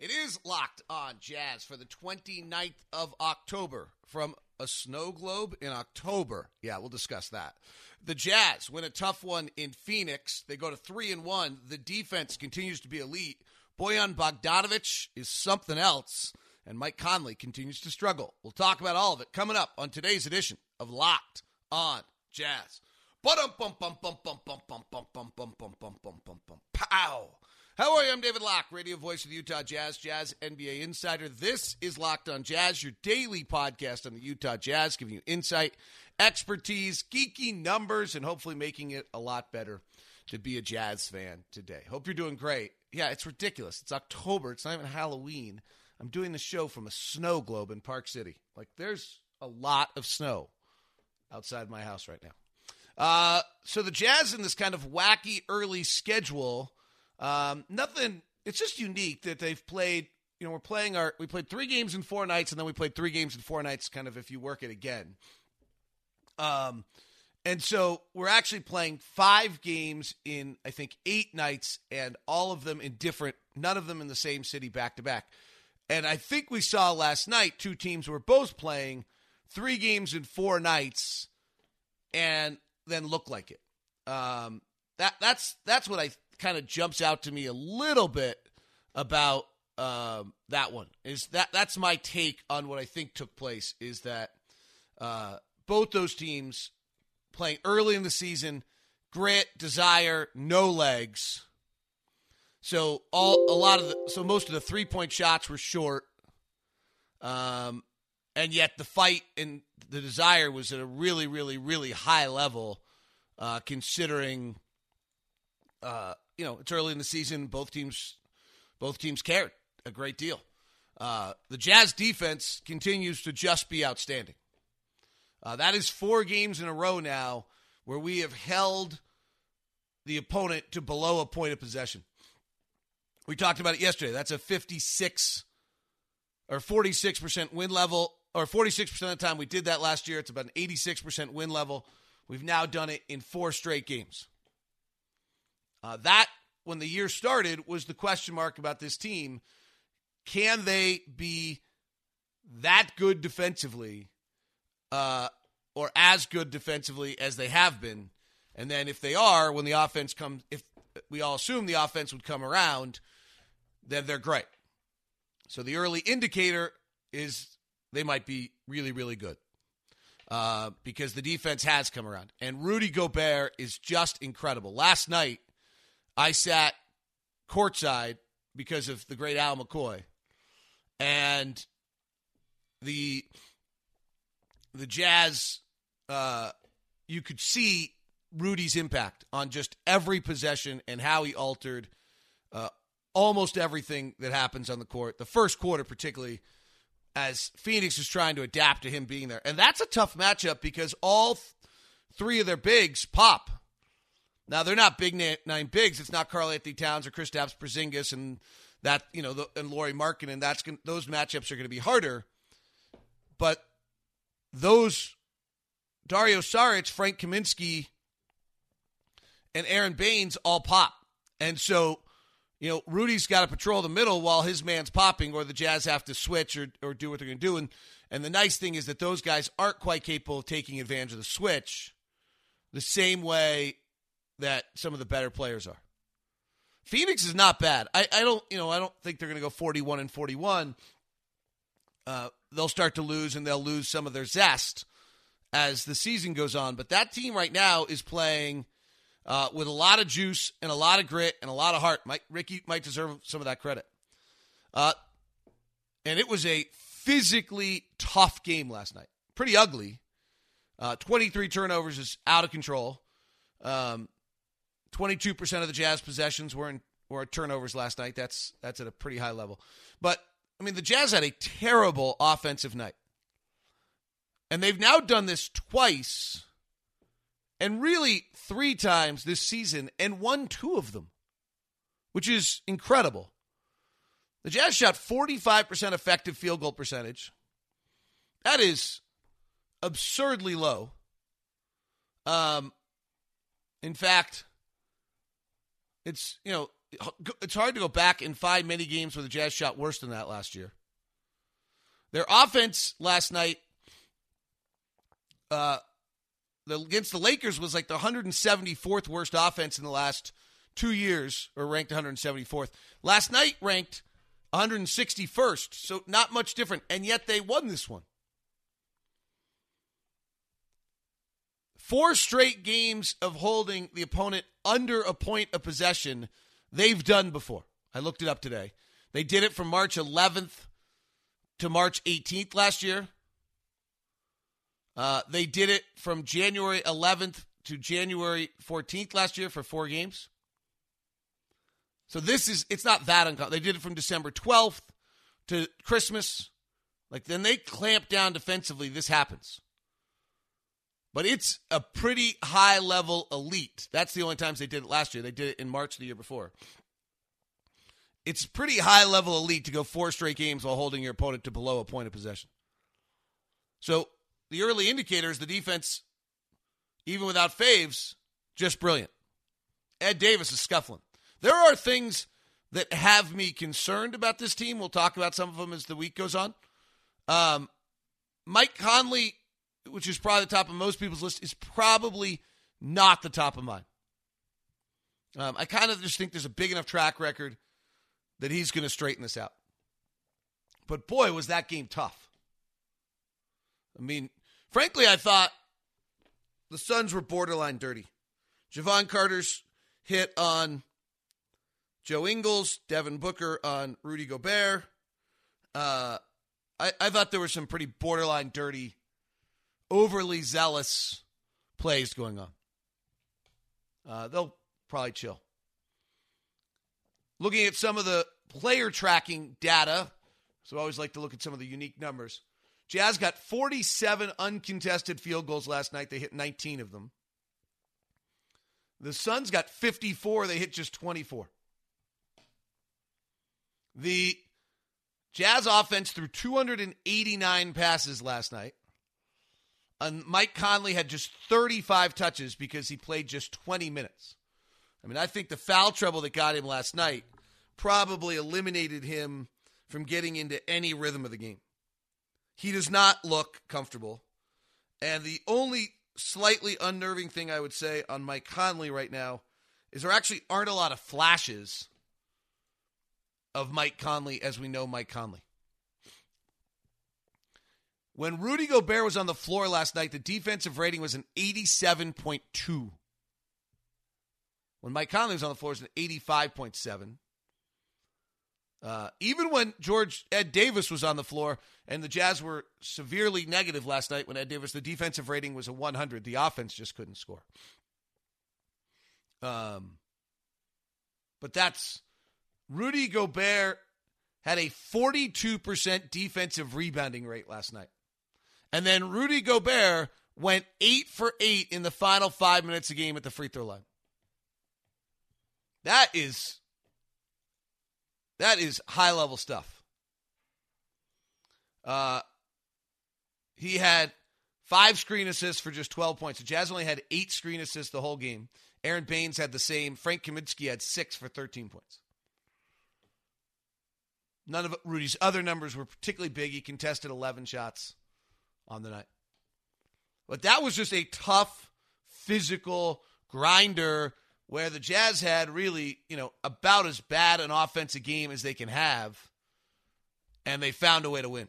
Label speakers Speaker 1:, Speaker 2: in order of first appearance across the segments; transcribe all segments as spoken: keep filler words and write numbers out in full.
Speaker 1: It is Locked on Jazz for the twenty-ninth of October from a snow globe in October. Yeah, we'll discuss that. The Jazz win a tough one in Phoenix. They go to three and one. The defense continues to be elite. Bojan Bogdanovic is something else, and Mike Conley continues to struggle. We'll talk about all of it coming up on today's edition of Locked on Jazz. Pow! How are you? I'm David Locke, radio voice of the Utah Jazz, Jazz N B A insider. This is Locked on Jazz, your daily podcast on the Utah Jazz, giving you insight, expertise, geeky numbers, and hopefully making it a lot better to be a Jazz fan today. Hope you're doing great. Yeah, it's ridiculous. It's October. It's not even Halloween. I'm doing the show from a snow globe in Park City. Like, there's a lot of snow outside my house right now. Uh, so the Jazz in this kind of wacky early schedule. Um, nothing, it's just unique that they've played, you know, we're playing our, we played three games in four nights, and then we played three games in four nights, kind of if you work it again. Um, and so we're actually playing five games in, I think, eight nights, and all of them in different, none of them in the same city back to back. And I think we saw last night two teams were both playing three games in four nights and then look like it. Um, that, that's, that's what I kind of jumps out to me a little bit about um, that one. Is that that's my take on what I think took place, is that uh, both those teams playing early in the season, grit, desire, no legs. So all a lot of the, so most of the three-point shots were short. Um, and yet the fight and the desire was at a really, really, really high level, uh, considering uh, you know, it's early in the season. Both teams, both teams cared a great deal. Uh, the Jazz defense continues to just be outstanding. Uh, that is four games in a row now where we have held the opponent to below a point of possession. We talked about it yesterday. That's a fifty-six or forty-six percent win level, or forty-six percent of the time we did that last year. It's about an eighty-six percent win level. We've now done it in four straight games. Uh, that, when the year started, was the question mark about this team. Can they be that good defensively, uh, or as good defensively as they have been? And then if they are, when the offense comes, if we all assume the offense would come around, then they're great. So the early indicator is they might be really, really good. Uh, because the defense has come around. And Rudy Gobert is just incredible. Last night, I sat courtside because of the great Al McCoy, and the the Jazz, uh, you could see Rudy's impact on just every possession and how he altered uh, almost everything that happens on the court. The first quarter particularly, as Phoenix is trying to adapt to him being there. And that's a tough matchup because all th- three of their bigs pop. Now, they're not big nine bigs. It's not Karl-Anthony Towns or Kristaps Porzingis and that, you know, the, and Lauri Markkanen. That's gonna, those matchups are going to be harder. But those Dario Saric, Frank Kaminsky, and Aaron Baines all pop. And so, you know, Rudy's got to patrol the middle while his man's popping, or the Jazz have to switch or, or do what they're going to do. And, and the nice thing is that those guys aren't quite capable of taking advantage of the switch the same way that some of the better players are. Phoenix is not bad. I, I don't, you know, I don't think they're going to go forty-one and forty-one. Uh, they'll start to lose, and they'll lose some of their zest as the season goes on. But that team right now is playing uh, with a lot of juice and a lot of grit and a lot of heart. Mike, Ricky might deserve some of that credit. Uh, and it was a physically tough game last night. Pretty ugly. Uh, twenty-three turnovers is out of control. Um, twenty-two percent of the Jazz possessions were in, were turnovers last night. That's that's at a pretty high level. But, I mean, the Jazz had a terrible offensive night. And they've now done this twice, and really three times this season, and won two of them, which is incredible. The Jazz shot forty-five percent effective field goal percentage. That is absurdly low. Um, in fact, it's, you know, it's hard to go back and find many games where the Jazz shot worse than that last year. Their offense last night uh, the, against the Lakers was like the one hundred seventy-fourth worst offense in the last two years, or ranked one hundred seventy-fourth. Last night ranked one hundred sixty-first, so not much different, and yet they won this one. Four straight games of holding the opponent under a point of possession they've done before. I looked it up today. They did it from March eleventh to March eighteenth last year. Uh, they did it from January eleventh to January fourteenth last year for four games. So this is, it's not that uncommon. They did it from December twelfth to Christmas. Like, then they clamp down defensively. This happens. But it's a pretty high-level elite. That's the only times they did it last year. They did it in March the year before. It's pretty high-level elite to go four straight games while holding your opponent to below a point of possession. So the early indicators, the defense, even without Faves, just brilliant. Ed Davis is scuffling. There are things that have me concerned about this team. We'll talk about some of them as the week goes on. Um, Mike Conley, which is probably the top of most people's list, is probably not the top of mine. Um, I kind of just think there's a big enough track record that he's going to straighten this out. But boy, was that game tough. I mean, frankly, I thought the Suns were borderline dirty. Javon Carter's hit on Joe Ingles, Devin Booker on Rudy Gobert. Uh, I, I thought there were some pretty borderline dirty, overly zealous plays going on. Uh, they'll probably chill. Looking at some of the player tracking data, so I always like to look at some of the unique numbers. Jazz got forty-seven uncontested field goals last night. They hit nineteen of them. The Suns got fifty-four. They hit just twenty-four. The Jazz offense threw two hundred eighty-nine passes last night. And Mike Conley had just thirty-five touches because he played just twenty minutes. I mean, I think the foul trouble that got him last night probably eliminated him from getting into any rhythm of the game. He does not look comfortable. And the only slightly unnerving thing I would say on Mike Conley right now is there actually aren't a lot of flashes of Mike Conley as we know Mike Conley. When Rudy Gobert was on the floor last night, the defensive rating was an eighty-seven point two. When Mike Conley was on the floor, it was an eighty-five point seven. Uh, even when George Ed Davis was on the floor, and the Jazz were severely negative last night when Ed Davis, the defensive rating was a one hundred. The offense just couldn't score. Um, but that's, Rudy Gobert had a forty-two percent defensive rebounding rate last night. And then Rudy Gobert went eight for eight in the final five minutes of the game at the free throw line. That is, that is high-level stuff. Uh, he had five screen assists for just twelve points. The Jazz only had eight screen assists the whole game. Aaron Baines had the same. Frank Kaminsky had six for thirteen points. None of Rudy's other numbers were particularly big. He contested eleven shots on the night. But that was just a tough, physical grinder where the Jazz had really, you know, about as bad an offensive game as they can have, and they found a way to win.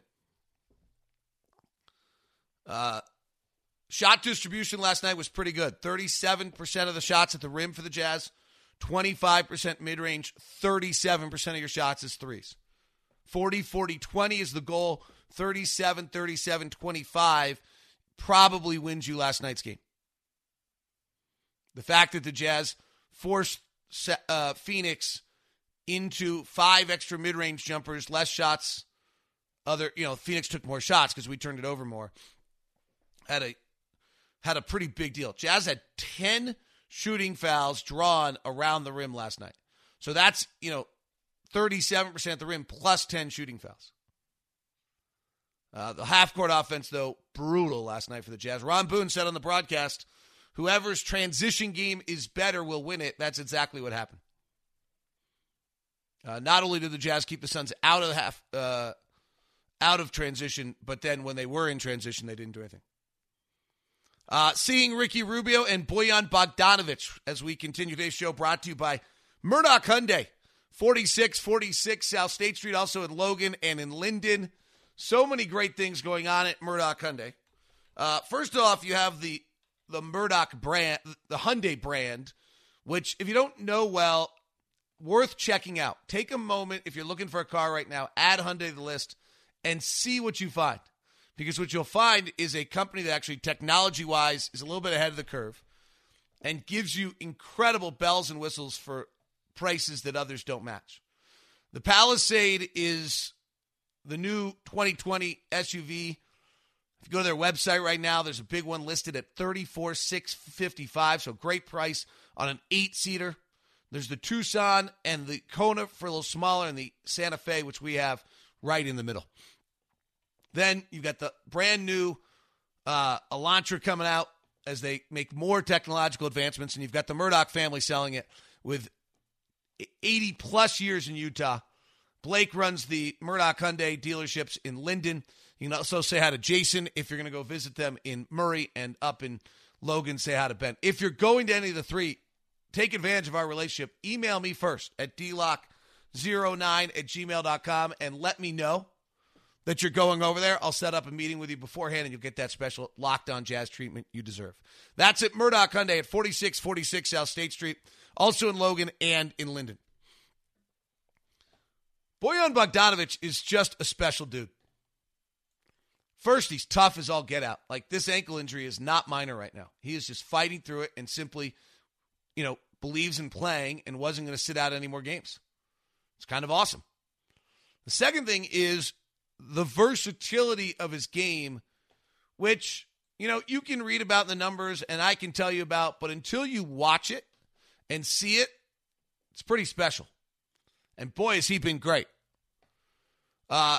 Speaker 1: Uh, shot distribution last night was pretty good. thirty-seven percent of the shots at the rim for the Jazz, twenty-five percent mid-range, thirty-seven percent of your shots is threes. forty, forty, twenty is the goal. thirty-seven, thirty-seven, twenty-five probably wins you last night's game. The fact that the Jazz forced uh, Phoenix into five extra mid-range jumpers, less shots. Other, you know, Phoenix took more shots because we turned it over more. Had a had a pretty big deal. Jazz had ten shooting fouls drawn around the rim last night. So that's, you know, thirty-seven percent at the rim plus ten shooting fouls. Uh, the half-court offense, though, brutal last night for the Jazz. Ron Boone said on the broadcast, whoever's transition game is better will win it. That's exactly what happened. Uh, not only did the Jazz keep the Suns out of the half, uh, out of transition, but then when they were in transition, they didn't do anything. Uh, seeing Ricky Rubio and Bojan Bogdanovic as we continue today's show, brought to you by Murdoch Hyundai, forty-six forty-six South State Street, also in Logan and in Linden. So many great things going on at Murdoch Hyundai. Uh, first off, you have the the Murdoch brand, the Hyundai brand, which if you don't know well, worth checking out. Take a moment if you're looking for a car right now, add Hyundai to the list and see what you find. Because what you'll find is a company that actually technology-wise is a little bit ahead of the curve and gives you incredible bells and whistles for prices that others don't match. The Palisade is the new twenty twenty S U V. If you go to their website right now, there's a big one listed at thirty-four thousand six hundred fifty-five dollars, so great price on an eight-seater. There's the Tucson and the Kona for a little smaller, and the Santa Fe, which we have right in the middle. Then you've got the brand new uh, Elantra coming out as they make more technological advancements, and you've got the Murdoch family selling it with eighty plus years in Utah. Blake runs the Murdoch Hyundai dealerships in Linden. You can also say hi to Jason if you're going to go visit them in Murray, and up in Logan, say hi to Ben. If you're going to any of the three, take advantage of our relationship. Email me first at d lock zero nine at gmail dot com and let me know that you're going over there. I'll set up a meeting with you beforehand, and you'll get that special Locked On Jazz treatment you deserve. That's at Murdoch Hyundai at forty-six forty-six South State Street, also in Logan and in Linden. Bojan Bogdanovic is just a special dude. First, he's tough as all get out. Like, this ankle injury is not minor right now. He is just fighting through it and simply, you know, believes in playing and wasn't going to sit out any more games. It's kind of awesome. The second thing is the versatility of his game, which, you know, you can read about the numbers and I can tell you about, but until you watch it and see it, it's pretty special. And boy, has he been great. Uh,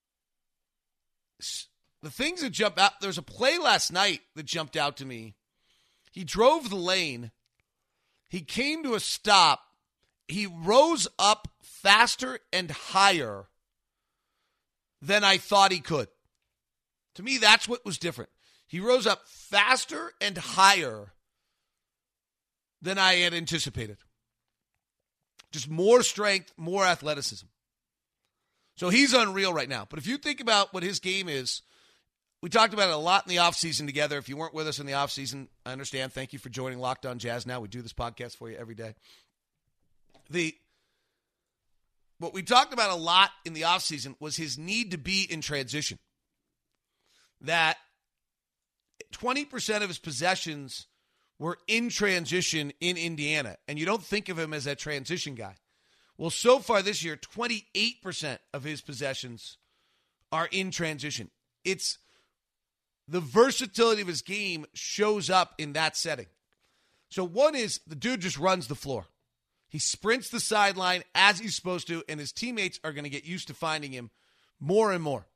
Speaker 1: the things that jump out, there's a play last night that jumped out to me. He drove the lane. He came to a stop. He rose up faster and higher than I thought he could. To me, that's what was different. He rose up faster and higher than I had anticipated. Just more strength, more athleticism. So he's unreal right now. But if you think about what his game is, we talked about it a lot in the offseason together. If you weren't with us in the offseason, I understand. Thank you for joining Locked On Jazz now. We do this podcast for you every day. The What we talked about a lot in the offseason was his need to be in transition. That twenty percent of his possessions were in transition in Indiana, and you don't think of him as that transition guy. Well, so far this year, twenty-eight percent of his possessions are in transition. It's the versatility of his game shows up in that setting. So one is the dude just runs the floor. He sprints the sideline as he's supposed to, and his teammates are going to get used to finding him more and more.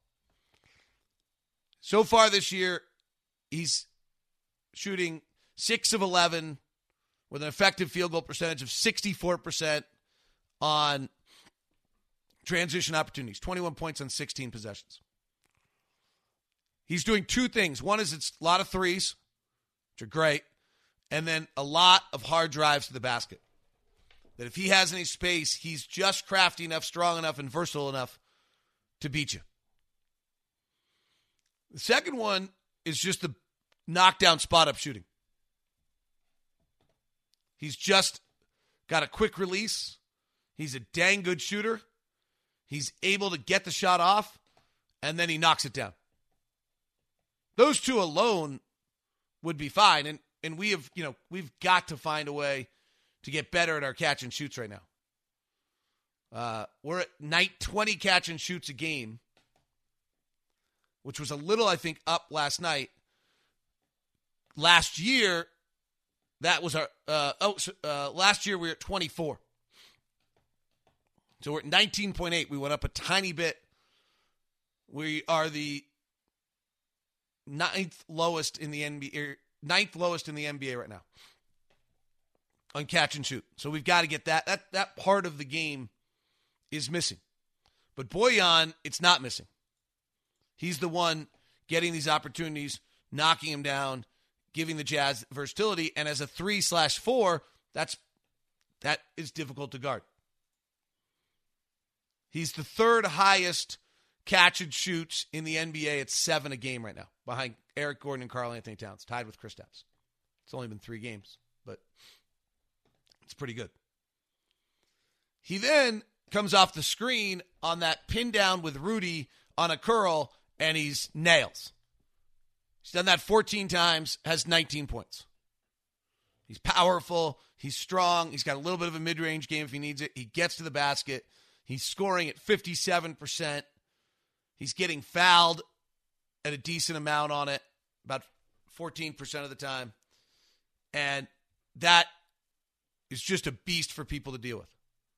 Speaker 1: So far this year, he's shooting six of eleven with an effective field goal percentage of sixty-four percent on transition opportunities, twenty-one points on sixteen possessions. He's doing two things. One is it's a lot of threes, which are great, and then a lot of hard drives to the basket. That if he has any space, he's just crafty enough, strong enough, and versatile enough to beat you. The second one is just the knockdown spot-up shooting. He's just got a quick release. He's a dang good shooter. He's able to get the shot off, and then he knocks it down. Those two alone would be fine, and and we have, you know, we've got to find a way to get better at our catch and shoots right now. Uh, we're at night twenty catch and shoots a game, which was a little, I think, up last night. Last year, that was our, uh, oh, so, uh, last year we were at twenty-four. So we're at nineteen point eight. We went up a tiny bit. We are the ninth lowest in the N B A, ninth lowest in the N B A right now on catch and shoot. So we've got to get that. That that part of the game is missing. But Bojan, it's not missing. He's the one getting these opportunities, knocking him down, giving the Jazz versatility. And as a three slash four, that's that is difficult to guard. He's the third highest catch and shoots in the N B A at seven a game right now, behind Eric Gordon and Karl Anthony Towns, tied with Kristaps. It's only been three games, but it's pretty good. He then comes off the screen on that pin down with Rudy on a curl, and he's nails. He's done that fourteen times, has nineteen points. He's powerful. He's strong. He's got a little bit of a mid-range game if he needs it. He gets to the basket. He's scoring at fifty-seven percent. He's getting fouled at a decent amount on it, about fourteen percent of the time. And that is just a beast for people to deal with.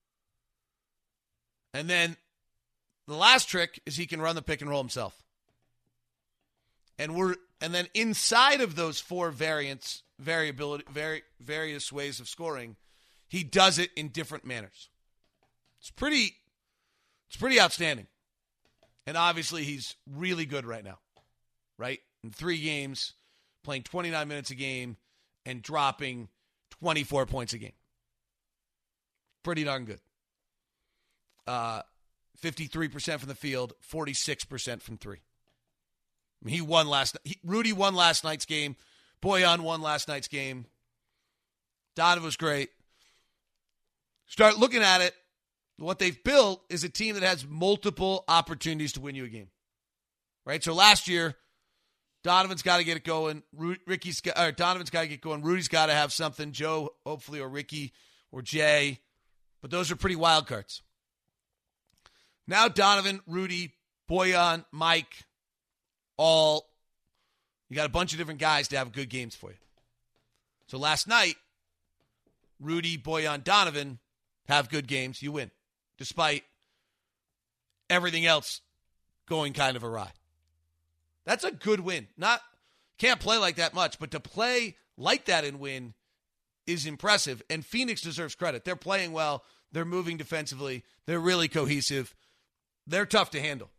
Speaker 1: And then the last trick is he can run the pick and roll himself. And we're and then inside of those four variants, variability, vari, various ways of scoring, he does it in different manners. It's pretty, it's pretty outstanding. And obviously he's really good right now, right? In three games, playing twenty-nine minutes a game and dropping twenty-four points a game. Pretty darn good. Uh, fifty-three percent from the field, forty-six percent from three. I mean, he won last night. Rudy won last night's game. Bojan won last night's game. Donovan was great. Start looking at it. What they've built is a team that has multiple opportunities to win you a game. Right? So last year, Donovan's got to get it going. Ricky's got, or Donovan's got to get going. Rudy's got to have something. Joe, hopefully, or Ricky, or Jay. But those are pretty wild cards. Now Donovan, Rudy, Bojan, Mike, all, you got a bunch of different guys to have good games for you. So last night, Rudy, Bojan, Donovan have good games. You win, despite everything else going kind of awry. That's a good win. Not can't play like that much, but to play like that and win is impressive. And Phoenix deserves credit. They're playing well. They're moving defensively. They're really cohesive. They're tough to handle.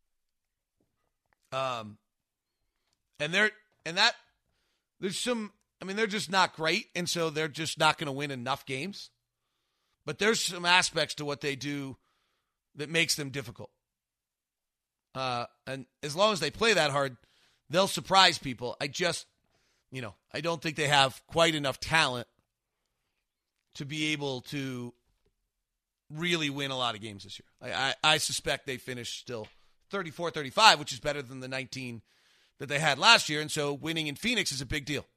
Speaker 1: Um, and they're and that there's some. I mean, they're just not great, and so they're just not going to win enough games. But there's some aspects to what they do that makes them difficult. Uh, and as long as they play that hard, they'll surprise people. I just, you know, I don't think they have quite enough talent to be able to really win a lot of games this year. I, I, I suspect they finish still thirty-four thirty-five, which is better than the nineteen that they had last year. And so winning in Phoenix is a big deal.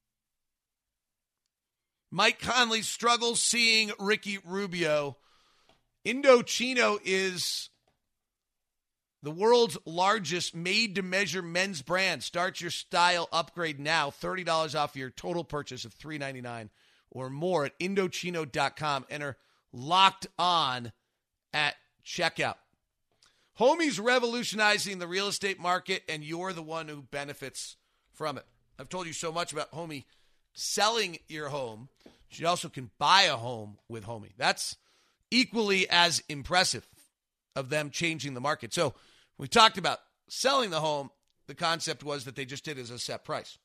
Speaker 1: Mike Conley struggles seeing Ricky Rubio. Indochino is the world's largest made-to-measure men's brand. Start your style upgrade now. thirty dollars off your total purchase of three ninety-nine or more at Indochino dot com. Enter Locked On at checkout. Homie's revolutionizing the real estate market, and you're the one who benefits from it. I've told you so much about Homie selling your home. You also can buy a home with Homie. That's equally as impressive of them changing the market. So we talked about selling the home. The concept was that they just did it as a set price.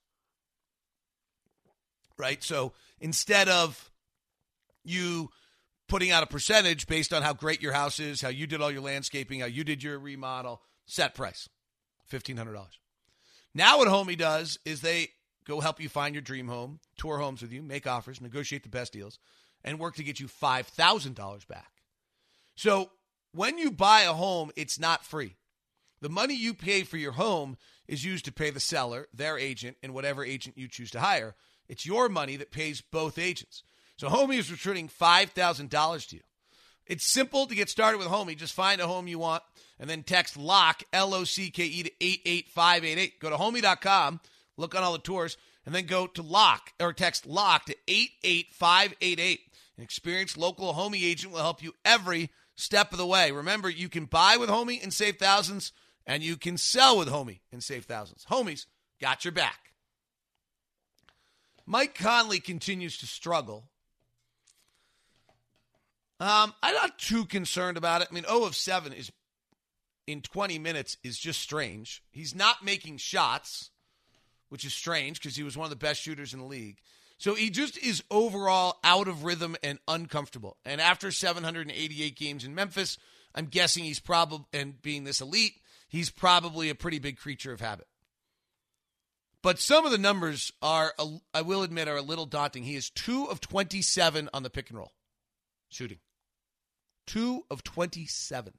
Speaker 1: Right? So instead of you putting out a percentage based on how great your house is, how you did all your landscaping, how you did your remodel, set price, fifteen hundred dollars. Now what Homie does is they go help you find your dream home, tour homes with you, make offers, negotiate the best deals, and work to get you five thousand dollars back. So when you buy a home, it's not free. The money you pay for your home is used to pay the seller, their agent, and whatever agent you choose to hire. It's your money that pays both agents. So Homie is returning five thousand dollars to you. It's simple to get started with Homie. Just find a home you want and then text LOCK, L O C K E, to eight eight five eight eight. Go to homie dot com, look on all the tours, and then go to LOCK or text LOCK to eight eight five eight eight. An experienced local Homie agent will help you every step of the way. Remember, you can buy with Homie and save thousands, and you can sell with Homie and save thousands. Homie's got your back. Mike Conley continues to struggle. Um, I'm not too concerned about it. I mean, zero of seven is in twenty minutes is just strange. He's not making shots, which is strange because he was one of the best shooters in the league. So he just is overall out of rhythm and uncomfortable. And after seven hundred eighty-eight games in Memphis, I'm guessing he's probably, and being this elite, he's probably a pretty big creature of habit. But some of the numbers are, I will admit, are a little daunting. He is two of twenty-seven on the pick and roll shooting. two of twenty-seven.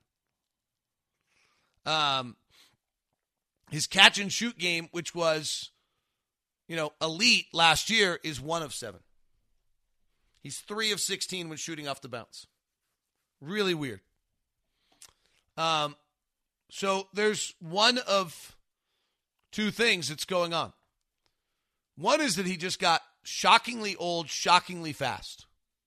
Speaker 1: Um, his catch and shoot game, which was, you know, elite last year, is one of seven. He's three of sixteen when shooting off the bounce. Really weird. Um, so there's one of two things that's going on. One is that he just got shockingly old, shockingly fast.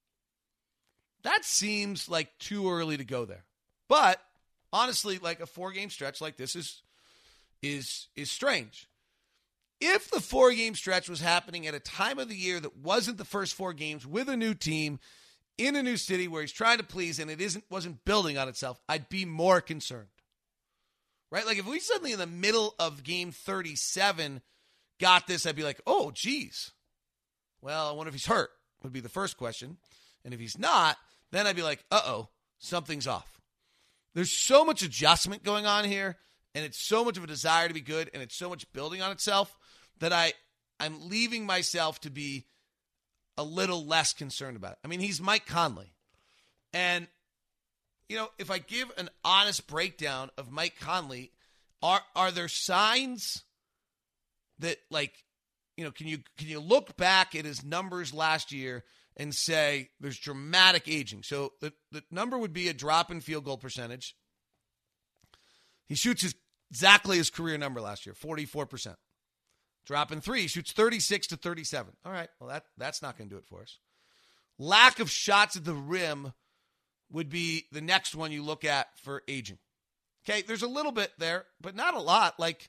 Speaker 1: That seems like too early to go there. But honestly, like a four-game stretch like this is is is strange. If the four-game stretch was happening at a time of the year that wasn't the first four games with a new team in a new city where he's trying to please and it isn't wasn't building on itself, I'd be more concerned. Right? Like if we suddenly in the middle of game thirty-seven got this, I'd be like, oh, geez. Well, I wonder if he's hurt would be the first question. And if he's not, then I'd be like, uh-oh, something's off. There's so much adjustment going on here, and it's so much of a desire to be good, and it's so much building on itself that I, I'm leaving myself to be a little less concerned about it. I mean, he's Mike Conley. And, you know, if I give an honest breakdown of Mike Conley, are are there signs that, like, you know, can you can you look back at his numbers last year and say there's dramatic aging? So the, the number would be a drop in field goal percentage. He shoots his, exactly his career number last year, forty-four percent. Drop in three, he shoots thirty-six to thirty-seven. All right, well, that that's not going to do it for us. Lack of shots at the rim would be the next one you look at for aging. Okay, there's a little bit there, but not a lot. Like,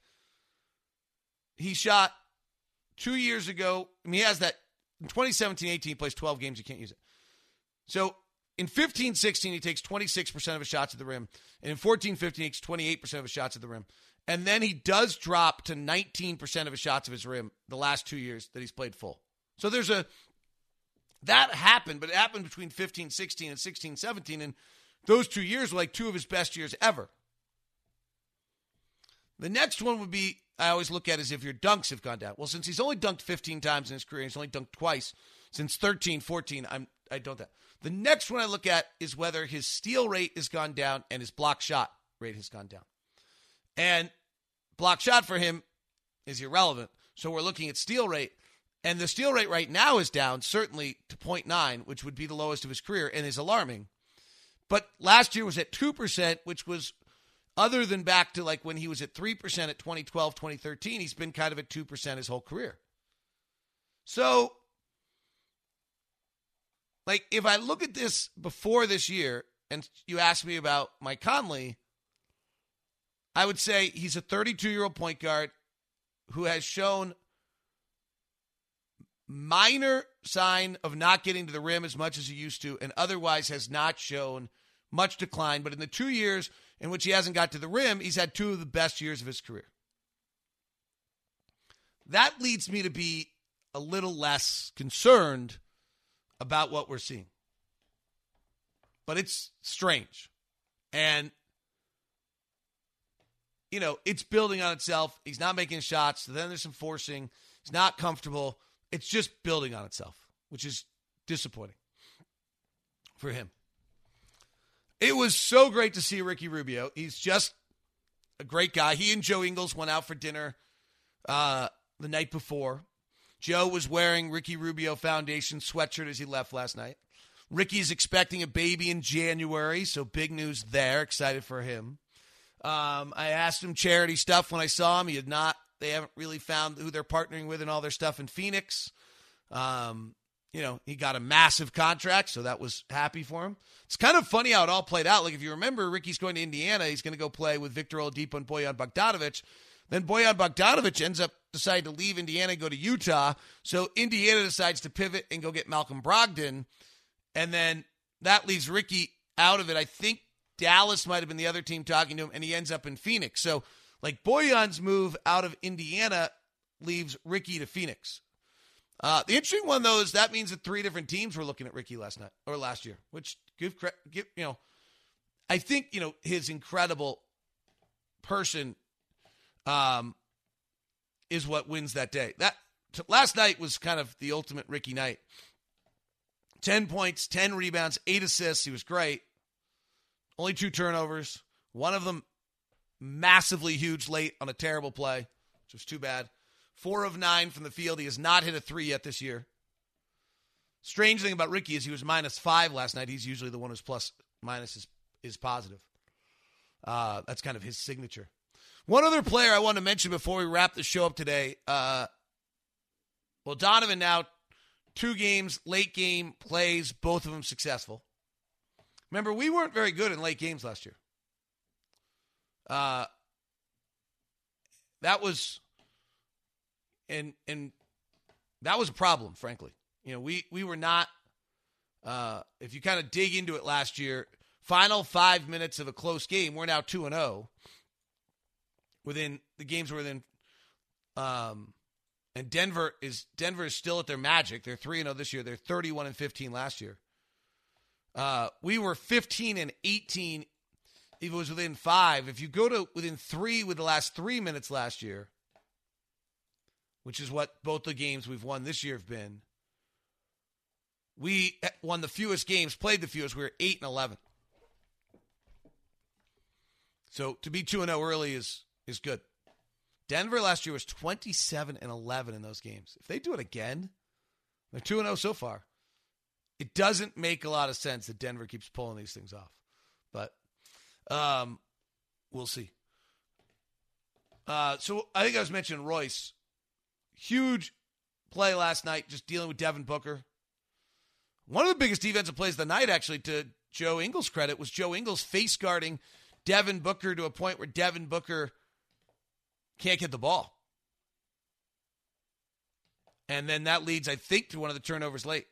Speaker 1: he shot two years ago. I mean, he has that. In twenty seventeen eighteen, he plays twelve games. You can't use it. So in fifteen sixteen, he takes twenty-six percent of his shots at the rim. And in fourteen fifteen, he takes twenty-eight percent of his shots at the rim. And then he does drop to nineteen percent of his shots of his rim the last two years that he's played full. So there's a, that happened, but it happened between fifteen sixteen and sixteen seventeen. And those two years were like two of his best years ever. The next one would be, I always look at as if your dunks have gone down. Well, since he's only dunked fifteen times in his career, he's only dunked twice since thirteen fourteen, I'm, I don't that. The next one I look at is whether his steal rate has gone down and his block shot rate has gone down. And block shot for him is irrelevant. So we're looking at steal rate. And the steal rate right now is down, certainly to point nine, which would be the lowest of his career and is alarming. But last year was at two percent, which was, other than back to like when he was at three percent at twenty twelve, twenty thirteen, he's been kind of at two percent his whole career. So, like, if I look at this before this year and you ask me about Mike Conley, I would say he's a thirty-two-year-old point guard who has shown minor sign of not getting to the rim as much as he used to and otherwise has not shown much decline. But in the two years in which he hasn't got to the rim, he's had two of the best years of his career. That leads me to be a little less concerned about what we're seeing. But it's strange. And, you know, it's building on itself. He's not making shots. So then there's some forcing. He's not comfortable. It's just building on itself, which is disappointing for him. It was so great to see Ricky Rubio. He's just a great guy. He and Joe Ingles went out for dinner uh, the night before. Joe was wearing Ricky Rubio Foundation sweatshirt as he left last night. Ricky's expecting a baby in January, so big news there. Excited for him. Um, I asked him charity stuff when I saw him. He had not. They haven't really found who they're partnering with and all their stuff in Phoenix. Um, you know, he got a massive contract, so that was happy for him. It's kind of funny how it all played out. Like, if you remember, Ricky's going to Indiana. He's going to go play with Victor Oladipo and Bojan Bogdanovic. Then Bojan Bogdanovic ends up deciding to leave Indiana and go to Utah. So Indiana decides to pivot and go get Malcolm Brogdon. And then that leaves Ricky out of it. I think Dallas might have been the other team talking to him, and he ends up in Phoenix. So, like, Bojan's move out of Indiana leaves Ricky to Phoenix. Uh, the interesting one, though, is that means that three different teams were looking at Ricky last night or last year, which give credit, give, you know, I think, you know, his incredible person um, is what wins that day. That t- last night was kind of the ultimate Ricky night. ten points, ten rebounds, eight assists. He was great. Only two turnovers. One of them massively huge late on a terrible play, which was too bad. Four of nine from the field. He has not hit a three yet this year. Strange thing about Ricky is he was minus five last night. He's usually the one who's plus minus is, is positive. Uh, that's kind of his signature. One other player I want to mention before we wrap the show up today. Uh, well, Donovan now two games, late game plays, both of them successful. Remember, we weren't very good in late games last year. Uh, that was, and and that was a problem, frankly. You know, we we were not. Uh, if you kind of dig into it last year, final five minutes of a close game, we're now two and zero. Within the games were within, um, and Denver is Denver is still at their magic. They're three and zero this year. They're thirty one and fifteen last year. Uh, we were fifteen and eighteen if it was within five. If you go to within three with the last three minutes last year, which is what both the games we've won this year have been, we won the fewest games, played the fewest. We were eight and eleven. So to be two and zero early is is good. Denver last year was twenty-seven and eleven in those games. If they do it again, they're two and zero so far. It doesn't make a lot of sense that Denver keeps pulling these things off. But um, we'll see. Uh, so I think I was mentioning Royce. Huge play last night, just dealing with Devin Booker. One of the biggest defensive plays of the night, actually, to Joe Ingles' credit, was Joe Ingles face guarding Devin Booker to a point where Devin Booker can't get the ball. And then that leads, I think, to one of the turnovers late.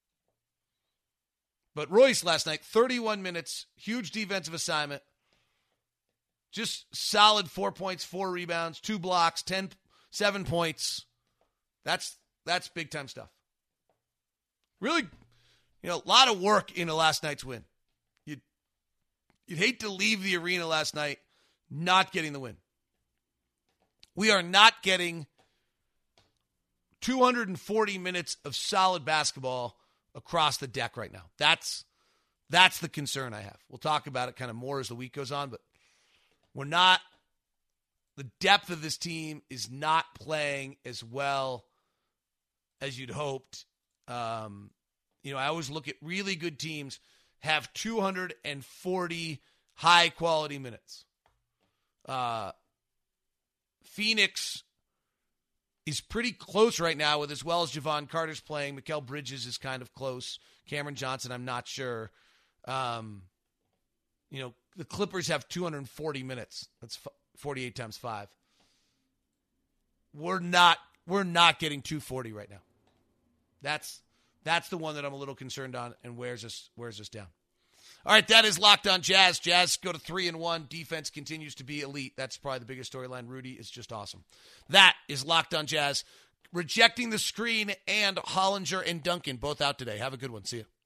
Speaker 1: But Royce last night, thirty-one minutes, huge defensive assignment. Just solid four points, four rebounds, two blocks, ten, seven points. That's that's big-time stuff. Really, you know, a lot of work into last night's win. You'd, you'd hate to leave the arena last night not getting the win. We are not getting two hundred forty minutes of solid basketball across the deck right now. That's that's the concern I have. We'll talk about it kind of more as the week goes on, but we're not, the depth of this team is not playing as well as you'd hoped. Um, you know, I always look at really good teams have two hundred forty high-quality minutes. Uh, Phoenix is pretty close right now with as well as Javon Carter's playing. Mikal Bridges is kind of close. Cameron Johnson, I'm not sure. Um, you know, the Clippers have two hundred forty minutes. That's forty-eight times five. We're not we're not getting two forty right now. That's that's the one that I'm a little concerned on and wears us wears us down. All right, that is Locked On Jazz. Jazz go to three and one. Defense continues to be elite. That's probably the biggest storyline. Rudy is just awesome. That is Locked On Jazz. Rejecting the Screen and Hollinger and Duncan both out today. Have a good one. See you.